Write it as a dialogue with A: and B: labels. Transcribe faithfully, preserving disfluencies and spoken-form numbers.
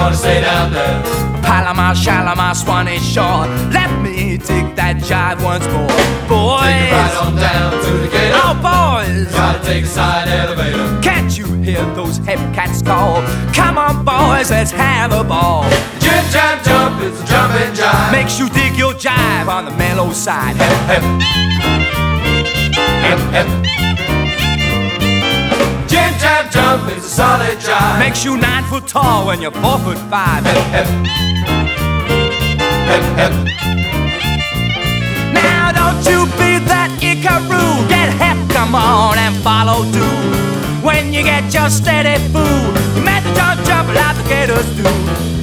A: wanna stay down there.
B: Palomar, Shalimar, Swanee Shore. Let me dig that jive once more. Boys,
A: Take a ride on down to the gate.
B: oh boys,
A: Gotta take a side elevator.
B: can't you hear those hip cats call? Come on boys, let's have a ball.
A: Jim jam jump, it's a jumping jive.
B: Makes you dig your jive on the mellow side.
A: Hep, hep. Hep, hep. Jim jam jump, it's a solid jive.
B: Makes you nine foot tall when you're four foot five.
A: Hep, hep. Hep, hep.
B: Now don't you be that Icaroo. Get hep, come on and follow through. When you get your steady food, you make the jump jump like the gators do.